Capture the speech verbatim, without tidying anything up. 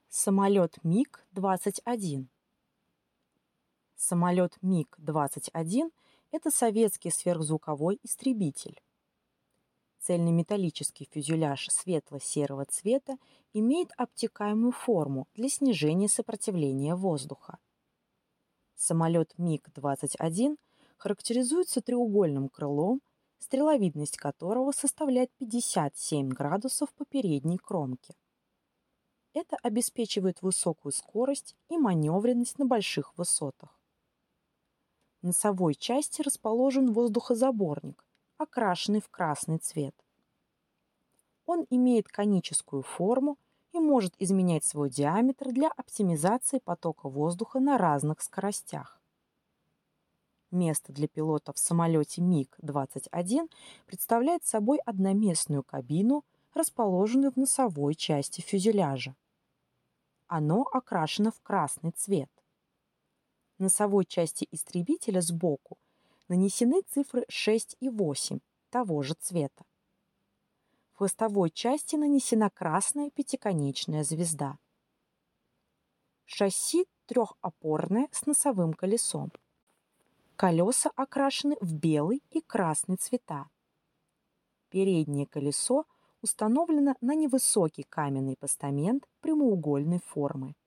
Самолет миг двадцать один. Самолет миг двадцать один– это советский сверхзвуковой истребитель. Цельнометаллический фюзеляж светло-серого цвета имеет обтекаемую форму для снижения сопротивления воздуха. Самолет миг двадцать один характеризуется треугольным крылом, стреловидность которого составляет пятьдесят семь градусов по передней кромке. Это обеспечивает высокую скорость и маневренность на больших высотах. В носовой части расположен воздухозаборник, окрашенный в красный цвет. Он имеет коническую форму и может изменять свой диаметр для оптимизации потока воздуха на разных скоростях. Место для пилота в самолете миг двадцать один представляет собой одноместную кабину, расположенную в носовой части фюзеляжа. Оно окрашено в красный цвет. В носовой части истребителя сбоку нанесены цифры шесть и восемь того же цвета. В хвостовой части нанесена красная пятиконечная звезда. Шасси трехопорное с носовым колесом. Колеса окрашены в белый и красный цвета. Переднее колесо установлено на невысокий каменный постамент прямоугольной формы.